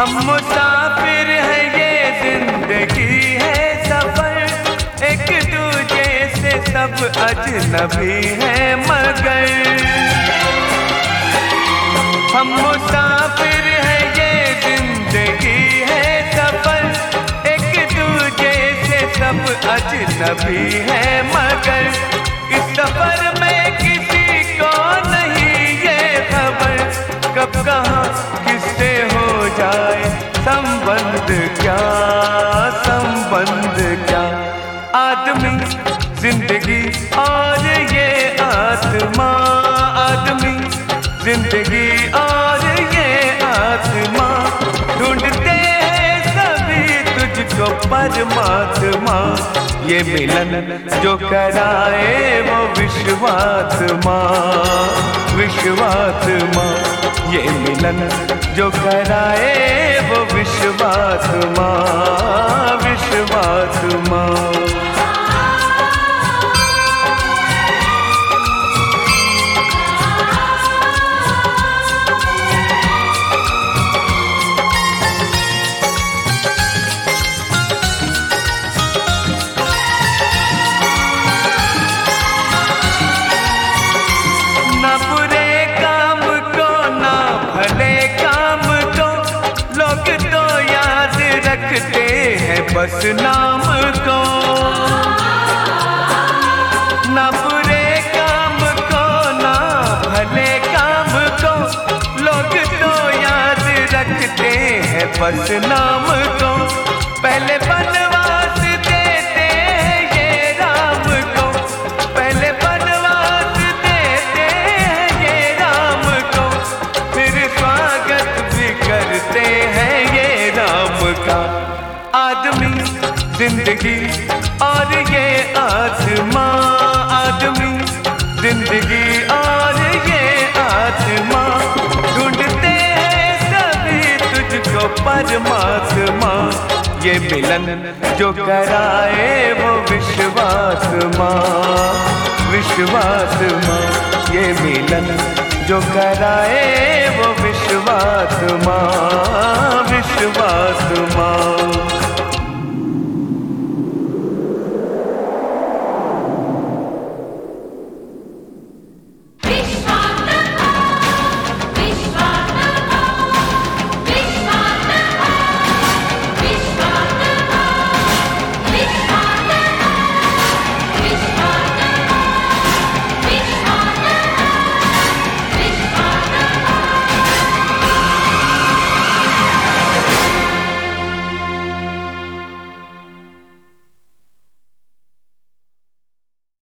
हम मुसाफिर हैं, ये जिंदगी है सफर, एक दूजे से सब अजनबी हैं मगर। हम मुसाफिर हैं, ये जिंदगी है सफर, एक दूजे से सब अजनबी हैं मगर। इस सफर में किसी को नहीं ये खबर, कब कहाँ किससे हो जाए संबंध क्या, संबंध क्या। आदमी जिंदगी और ये आत्मा, आदमी जिंदगी और ये आत्मा, ढूंढते हैं सभी तुझको परमात्मा। ये मिलन जो कराए वो विश्वात्मा, विश्वात्मा। ये मिलन जो कराए वो विश्वात्मा, विश्वात्मा। बस नाम को, ना बुरे काम को ना भले काम को, लोग तो याद रखते हैं बस नाम को। पहले बनवास देते हैं ये राम को, पहले बनवास देते हैं ये राम को, फिर स्वागत भी करते हैं ये राम का। आदमी जिंदगी और ये आत्मा, आदमी जिंदगी और ये आत्मा, ढूंढते हैं सभी तुझको परमात्मा। ये मिलन जो कराए वो विश्वात्मा, विश्वात्मा। ये मिलन जो कराए वो विश्वात्मा, विश्वात्मा।